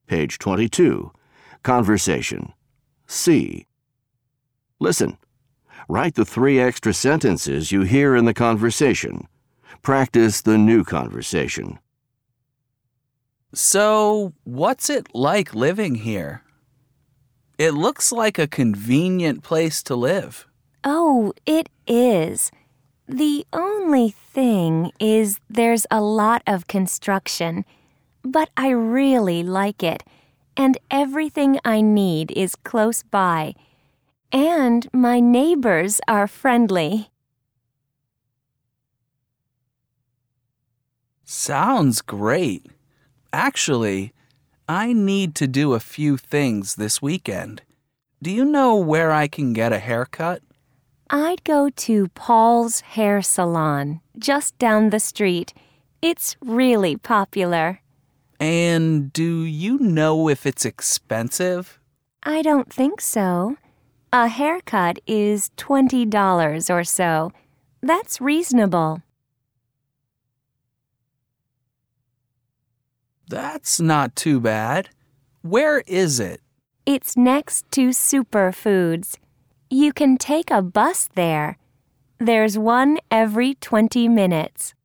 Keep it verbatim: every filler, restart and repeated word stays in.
Page twenty-two. Conversation. C. Listen. Write the three extra sentences you hear in the conversation. Practice the new conversation. So, what's it like living here? It looks like a convenient place to live. Oh, it is. The only thing is there's a lot of construction, but I really like it, and everything I need is close by, and my neighbors are friendly. Sounds great. Actually, I need to do a few things this weekend. Do you know where I can get a haircut? I'd go to Paul's Hair Salon, just down the street. It's really popular. And do you know if it's expensive? I don't think so. A haircut is twenty dollars or so. That's reasonable. That's not too bad. Where is it? It's next to Superfoods. You can take a bus there. There's one every twenty minutes.